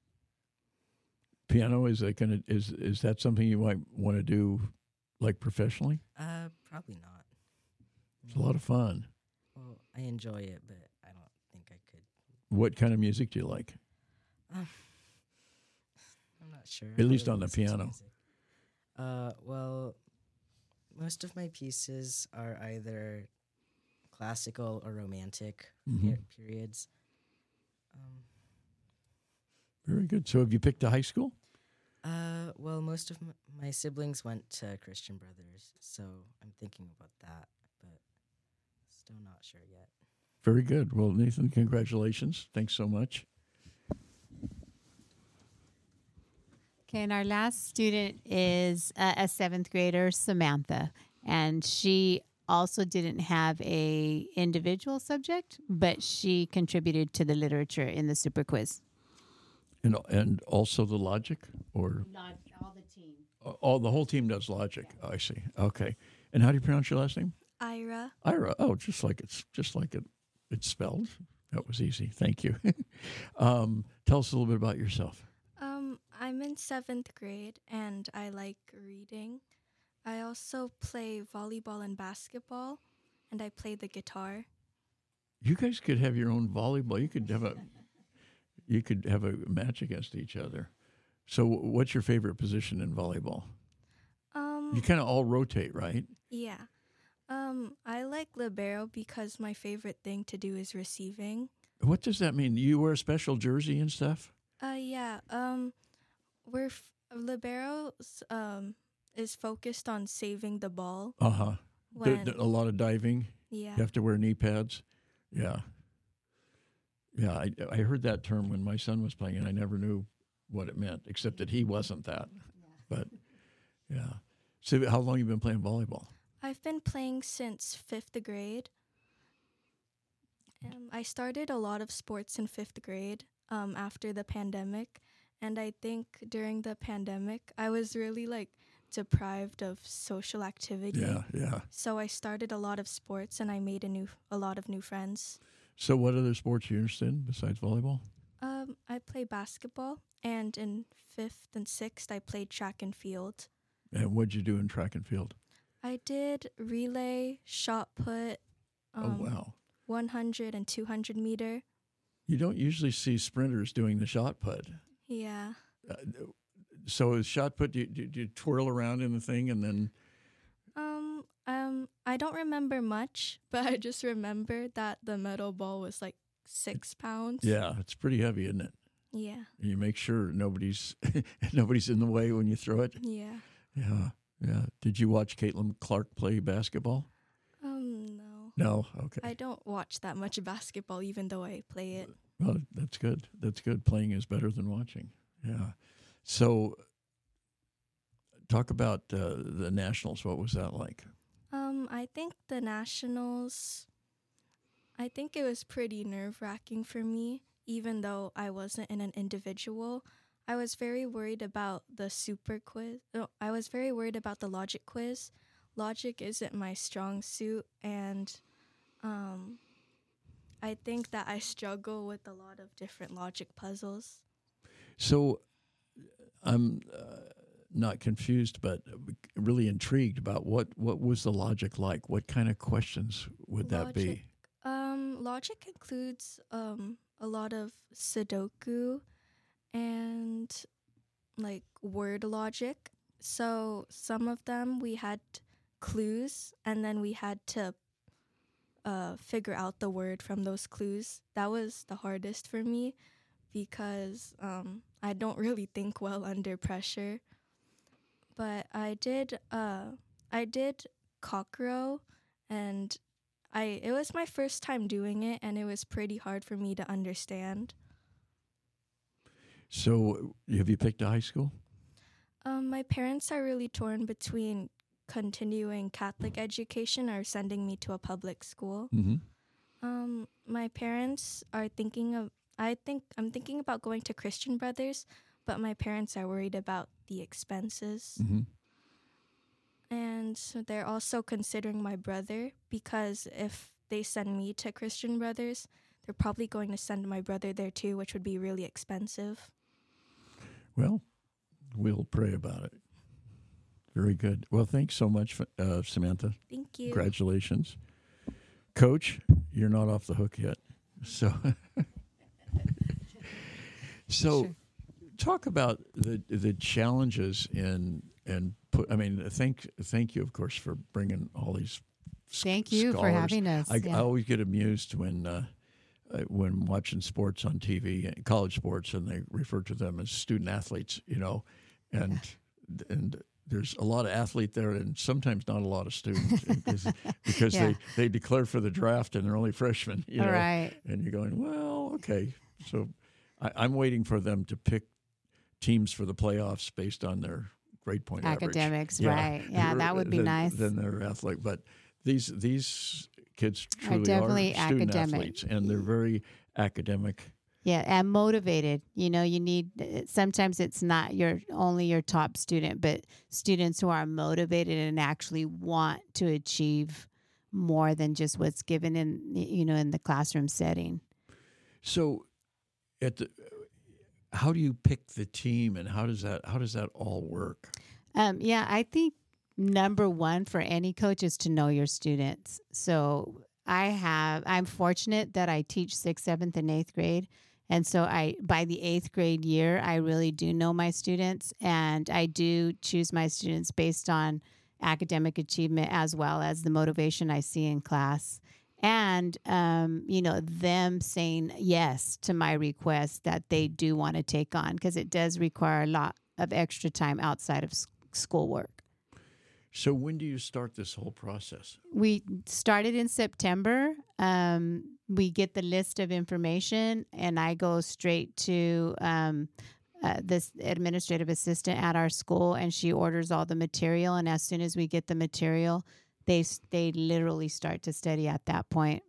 Piano, is that something you might want to do, like professionally? Probably not. It's a lot of fun. Well, I enjoy it, but I don't think I could. What kind of music do you like? I'm not sure. At least I on the listen to piano. music. Well, most of my pieces are either classical or romantic periods. Very good. So have you picked a high school? Well, most of my siblings went to Christian Brothers, so I'm thinking about that, but still not sure yet. Very good. Well, Nathan, congratulations. Thanks so much. Okay, and our last student is a seventh grader, Samantha, and she also didn't have a individual subject, but she contributed to the literature in the super quiz. And also the logic, or All the team. all the whole team does logic. I see. Okay. And how do you pronounce your last name? Ira. Ira. Oh, just like it's spelled. That was easy. Thank you. Tell us a little bit about yourself. I'm in 7th grade and I like reading. I also play volleyball and basketball, and I play the guitar. You guys could have your own volleyball. You could have a match against each other. So, what's your favorite position in volleyball? You kind of all rotate, right? Yeah. I like libero because my favorite thing to do is receiving. What does that mean? You wear a special jersey and stuff? Yeah. Libero is focused on saving the ball. A lot of diving. Yeah. You have to wear knee pads. Yeah. Yeah, I heard that term when my son was playing, and I never knew what it meant, except that he wasn't that. Yeah. But, yeah. So how long have you been playing volleyball? I've been playing since 5th grade. I started a lot of sports in 5th grade after the pandemic. And I think during the pandemic, I was really deprived of social activity. Yeah. So I started a lot of sports, and I made a lot of new friends. So what other sports are you interested in besides volleyball? I play basketball, and in 5th and 6th, I played track and field. And what'd you do in track and field? I did relay, shot put, oh, wow. 100 and 200 meter. You don't usually see sprinters doing the shot put. Yeah. So is shot put, do you twirl around in the thing and then? I don't remember much, but I just remember that the metal ball was 6 pounds. Yeah, it's pretty heavy, isn't it? Yeah. And you make sure nobody's in the way when you throw it. Yeah. Yeah. Did you watch Caitlin Clark play basketball? No. No? Okay. I don't watch that much basketball, even though I play it. Well, that's good. That's good. Playing is better than watching. Yeah. So talk about the Nationals. What was that like? I think the Nationals, I think it was pretty nerve-wracking for me, even though I wasn't in an individual. I was very worried about the super quiz. No, I was very worried about the logic quiz. Logic isn't my strong suit, and I think that I struggle with a lot of different logic puzzles. So I'm not confused, but really intrigued about what was the logic like? What kind of questions would that be? Logic includes a lot of Sudoku and word logic. So some of them we had clues, and then we had to figure out the word from those clues. That was the hardest for me because I don't really think well under pressure. But I did cockrow, and it was my first time doing it, and it was pretty hard for me to understand. So have you picked a high school? My parents are really torn between continuing Catholic education or sending me to a public school. Mm-hmm. My parents are I'm thinking about going to Christian Brothers, but my parents are worried about the expenses. Mm-hmm. And so they're also considering my brother, because if they send me to Christian Brothers, they're probably going to send my brother there too, which would be really expensive. Well, we'll pray about it. Very good. Well, thanks so much, Samantha. Thank you. Congratulations. Coach, you're not off the hook yet. So, Sure. talk about the challenges in thank you, of course, for bringing all these. Thank you for having us. I always get amused when watching sports on TV, college sports, and they refer to them as student athletes, and there's a lot of athlete there, and sometimes not a lot of students because they declare for the draft and they're only freshmen, Right. And you're going, well, okay. So I'm waiting for them to pick teams for the playoffs based on their grade point academics, average. right? Yeah, that would be nice. Then they're athletic, but these kids truly definitely are student academic. athletes, and they're very academic. Yeah, and motivated. You need, sometimes it's not only your top student, but students who are motivated and actually want to achieve more than just what's given in the classroom setting. So, how do you pick the team, and how does that all work? I think number one for any coach is to know your students. So I'm fortunate that I teach 6th, 7th, and 8th grade. And so by the 8th grade year, I really do know my students, and I do choose my students based on academic achievement as well as the motivation I see in class. And, them saying yes to my request that they do want to take on, because it does require a lot of extra time outside of schoolwork. So when do you start this whole process? We started in September. We get the list of information, and I go straight to this administrative assistant at our school, and she orders all the material. And as soon as we get the material, they literally start to study at that point.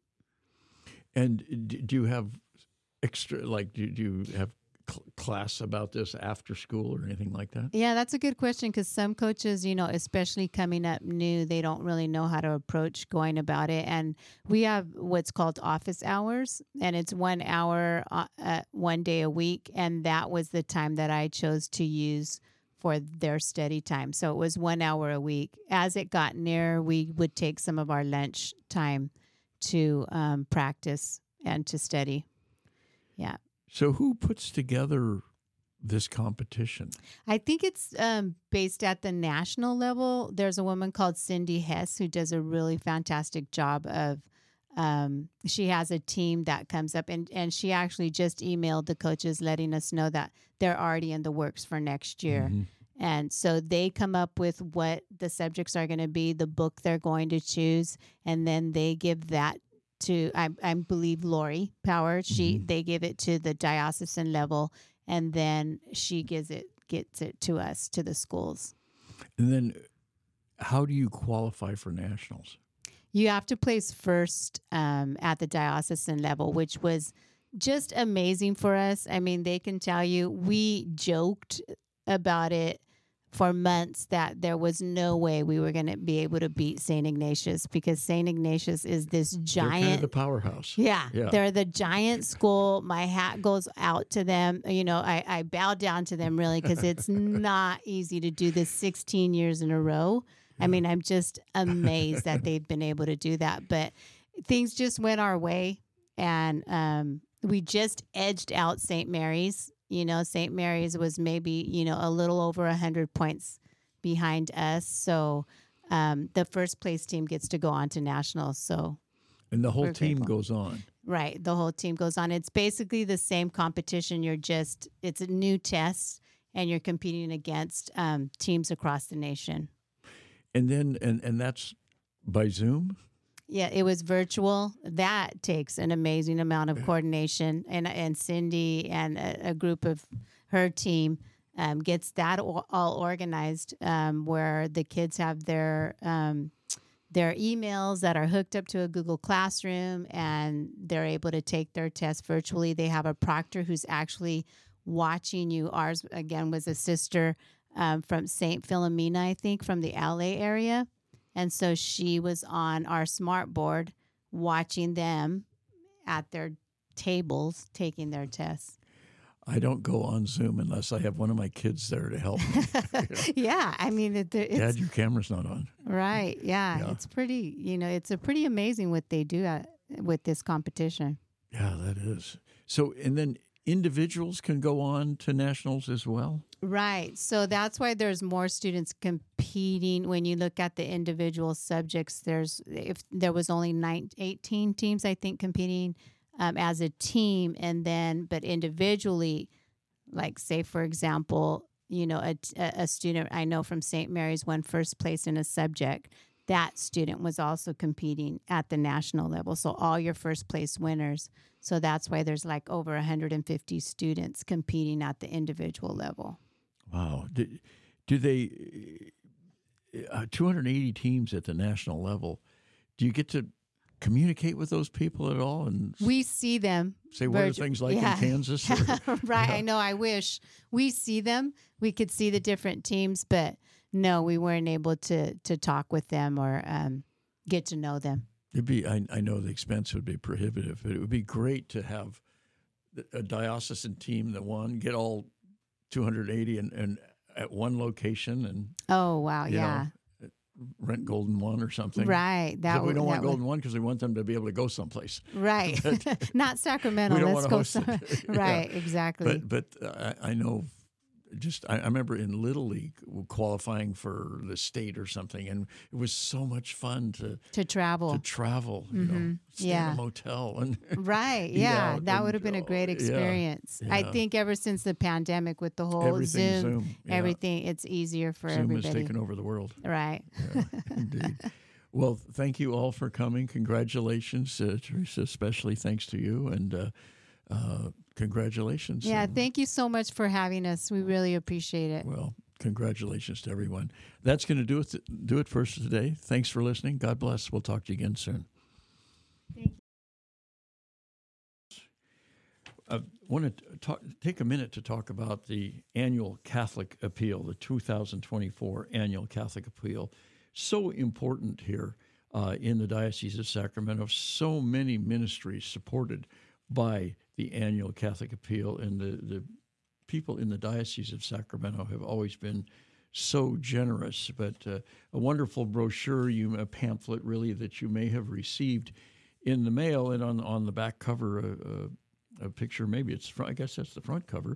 And do you have extra, do you have class about this after school or anything like that? Yeah, that's a good question, because some coaches, especially coming up new, they don't really know how to approach going about it. And we have what's called office hours, and it's 1 hour, 1 day a week. And that was the time that I chose to use for their study time. So it was 1 hour a week. As it got near, we would take some of our lunch time to practice and to study. Yeah. So who puts together this competition? I think it's based at the national level. There's a woman called Cindy Hess who does a really fantastic job of, she has a team that comes up, and she actually just emailed the coaches letting us know that they're already in the works for next year. Mm-hmm. And so they come up with what the subjects are going to be, the book they're going to choose, and then they give that to, I believe, Lori Power. They give it to the diocesan level, and then she gets it to us, to the schools. And then how do you qualify for nationals? You have to place first at the diocesan level, which was just amazing for us. I mean, they can tell you, we joked about it for months that there was no way we were going to be able to beat St. Ignatius, because St. Ignatius is this giant. They're kind of the powerhouse. Yeah, they're the giant school. My hat goes out to them. I bow down to them, really, because it's not easy to do this 16 years in a row. Yeah. I mean, I'm just amazed that they've been able to do that. But things just went our way, and we just edged out St. Mary's. St. Mary's was maybe, a little over 100 points behind us. So the first place team gets to go on to nationals. So, and the whole team goes on. Right. The whole team goes on. It's basically the same competition. It's a new test, and you're competing against teams across the nation. And then, and that's by Zoom? Yeah, it was virtual. That takes an amazing amount of coordination, and Cindy and a group of her team gets that all organized, where the kids have their emails that are hooked up to a Google Classroom, and they're able to take their test virtually. They have a proctor who's actually watching you. Ours, again, was a sister from St. Philomena, I think, from the LA area. And so she was on our smart board watching them at their tables taking their tests. I don't go on Zoom unless I have one of my kids there to help me. Yeah, I mean, it's Dad, your camera's not on. Right. Yeah. It's pretty. It's a pretty amazing what they do with this competition. Yeah, that is. So, and then individuals can go on to nationals as well? Right. So that's why there's more students competing. When you look at the individual subjects, if there was only 18 teams, I think, competing as a team, and then but individually, like say for example, a student I know from St. Mary's won first place in a subject. That student was also competing at the national level. So all your first place winners. So that's why there's like over 150 students competing at the individual level. Wow. Do they, 280 teams at the national level, do you get to communicate with those people at all? And we see them. Say, what are things like in Kansas? Or, right. I know. I wish we see them. We could see the different teams, but no, we weren't able to talk with them or get to know them. It'd be. I know the expense would be prohibitive, but it would be great to have a diocesan team that won, get all 280 and at one location, and oh wow, yeah, rent Golden One or something. Right. We don't want Golden One because we want them to be able to go someplace. Right. Not Sacramento. We don't Let's want to go host somewhere. it. Right. Yeah. Exactly. But I know. I remember in Little League qualifying for the state or something, and it was so much fun to travel. Stay in a motel and right, yeah, that would have been a great experience. Yeah. I think ever since the pandemic with the whole Zoom, yeah. everything, it's easier for Zoom everybody. has taken over the world. Right. Yeah, indeed. Well, thank you all for coming. Congratulations, Teresa. Especially thanks to you and. Congratulations. Yeah, thank you so much for having us. We really appreciate it. Well, congratulations to everyone. That's going to do it for us today. Thanks for listening. God bless. We'll talk to you again soon. Thank you. I want to take a minute to talk about the annual Catholic Appeal, the 2024 annual Catholic Appeal. So important here in the Diocese of Sacramento. So many ministries supported by the annual Catholic Appeal, and the people in the Diocese of Sacramento have always been so generous. But a wonderful brochure, a pamphlet really, that you may have received in the mail, and on the back cover, a picture, maybe it's front, I guess that's the front cover,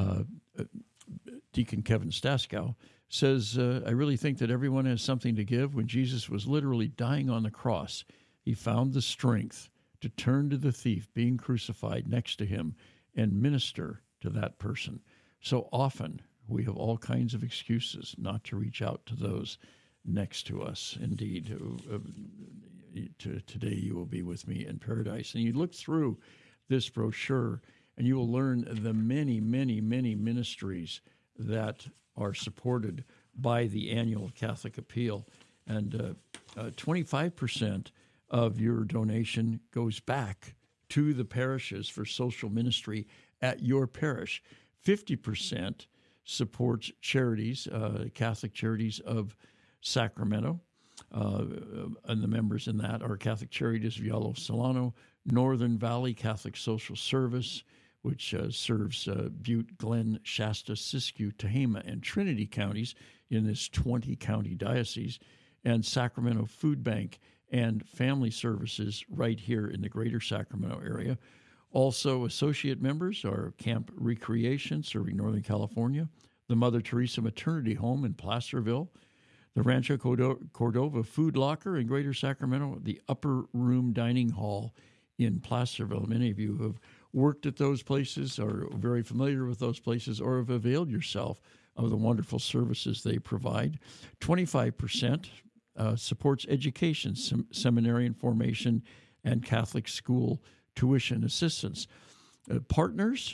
Deacon Kevin Staskow says, I really think that everyone has something to give. When Jesus was literally dying on the cross, he found the strength to turn to the thief being crucified next to him and minister to that person. So often we have all kinds of excuses not to reach out to those next to us. Indeed, today you will be with me in paradise. And you look through this brochure and you will learn the many, many, many ministries that are supported by the annual Catholic Appeal. And 25% of your donation goes back to the parishes for social ministry at your parish. 50% supports charities, Catholic Charities of Sacramento, and the members in that are Catholic Charities of Yalo Solano, Northern Valley Catholic Social Service, which serves Butte, Glen, Shasta, Siskiyou, Tehama, and Trinity counties in this 20-county diocese, and Sacramento Food Bank and Family Services right here in the greater Sacramento area. Also, associate members are Camp Recreation, serving Northern California, the Mother Teresa Maternity Home in Placerville, the Rancho Cordova Food Locker in greater Sacramento, the Upper Room Dining Hall in Placerville. Many of you have worked at those places, are very familiar with those places, or have availed yourself of the wonderful services they provide. 25% supports education, seminarian formation, and Catholic school tuition assistance. Partners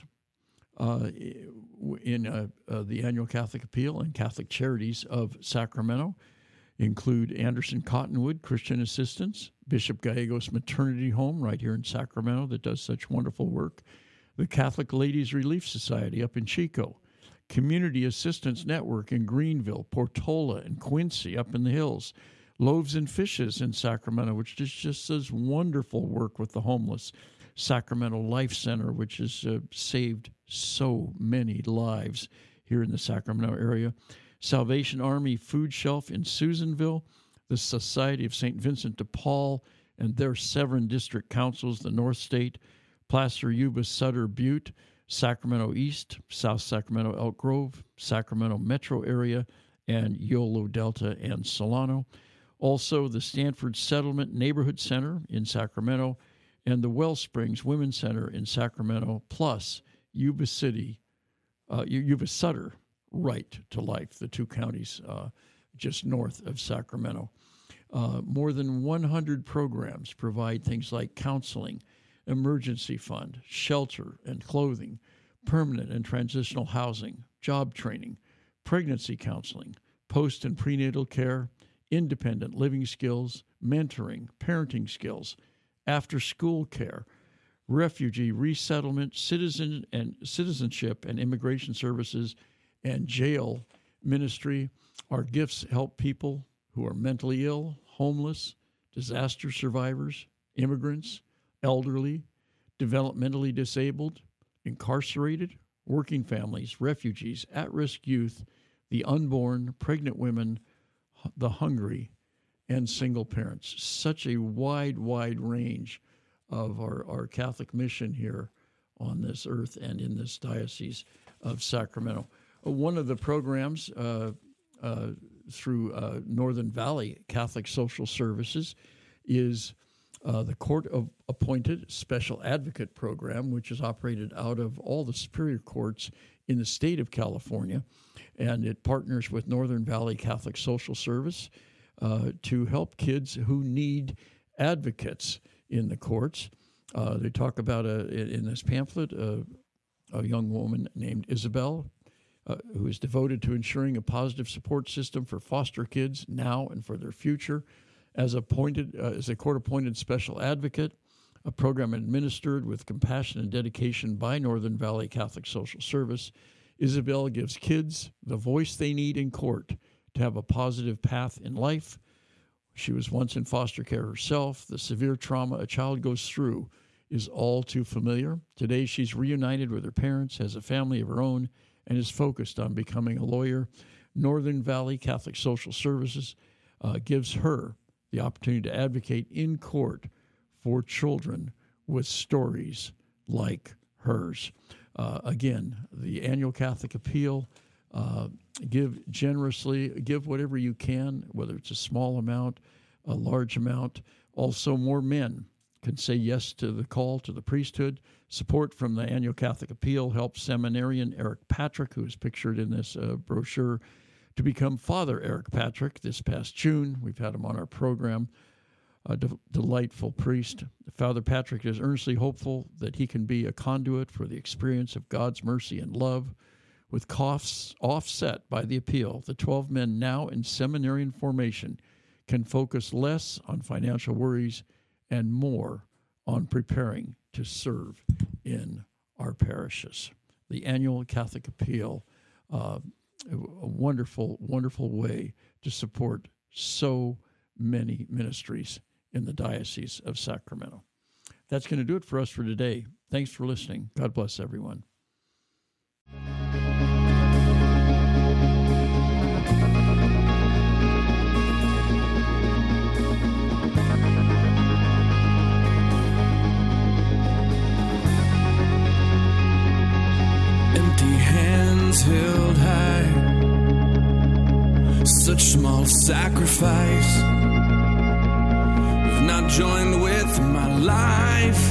in the annual Catholic Appeal and Catholic Charities of Sacramento include Anderson Cottonwood Christian Assistance, Bishop Gallegos Maternity Home right here in Sacramento that does such wonderful work, the Catholic Ladies Relief Society up in Chico, Community Assistance Network in Greenville, Portola, and Quincy up in the hills, Loaves and Fishes in Sacramento, which just does wonderful work with the homeless, Sacramento Life Center, which has saved so many lives here in the Sacramento area, Salvation Army Food Shelf in Susanville, the Society of St. Vincent de Paul and their Severn District Councils, the North State, Placer, Yuba, Sutter, Butte, Sacramento East, South Sacramento, Elk Grove, Sacramento metro area, and Yolo Delta and Solano. Also, the Stanford Settlement Neighborhood Center in Sacramento and the Wellsprings Women's Center in Sacramento, plus Yuba Sutter Right to Life, the two counties just north of Sacramento. More than 100 programs provide things like counseling, emergency fund, shelter and clothing, permanent and transitional housing, job training, pregnancy counseling, post and prenatal care, independent living skills, mentoring, parenting skills, after-school care, refugee resettlement, citizenship and immigration services, and jail ministry. Our gifts help people who are mentally ill, homeless, disaster survivors, immigrants, elderly, developmentally disabled, incarcerated, working families, refugees, at-risk youth, the unborn, pregnant women, the hungry, and single parents. Such a wide range of our Catholic mission here on this earth and in this Diocese of Sacramento. One of the programs through Northern Valley Catholic Social Services is the court-appointed special advocate program, which is operated out of all the superior courts in the state of California, and it partners with Northern Valley Catholic Social Service to help kids who need advocates in the courts. They talk about, in this pamphlet, a young woman named Isabel, who is devoted to ensuring a positive support system for foster kids now and for their future. As a court-appointed special advocate, a program administered with compassion and dedication by Northern Valley Catholic Social Service, Isabel gives kids the voice they need in court to have a positive path in life. She was once in foster care herself. The severe trauma a child goes through is all too familiar. Today, she's reunited with her parents, has a family of her own, and is focused on becoming a lawyer. Northern Valley Catholic Social Services gives her the opportunity to advocate in court for children with stories like hers. Again, the annual Catholic Appeal, give generously, give whatever you can, whether it's a small amount, a large amount. Also, more men can say yes to the call to the priesthood. Support from the annual Catholic Appeal helps seminarian Eric Patrick, who is pictured in this brochure, to become Father Eric Patrick this past June. We've had him on our program. A delightful priest. Father Patrick is earnestly hopeful that he can be a conduit for the experience of God's mercy and love. With costs offset by the appeal, the 12 men now in seminarian formation can focus less on financial worries and more on preparing to serve in our parishes. The annual Catholic Appeal, a wonderful, wonderful way to support so many ministries in the Diocese of Sacramento. That's going to do it for us for today. Thanks for listening. God bless everyone. Empty hands held high, such small sacrifice. Not joined with my life.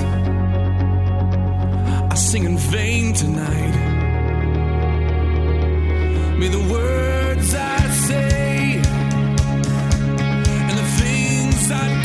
I sing in vain tonight. May the words I say and the things I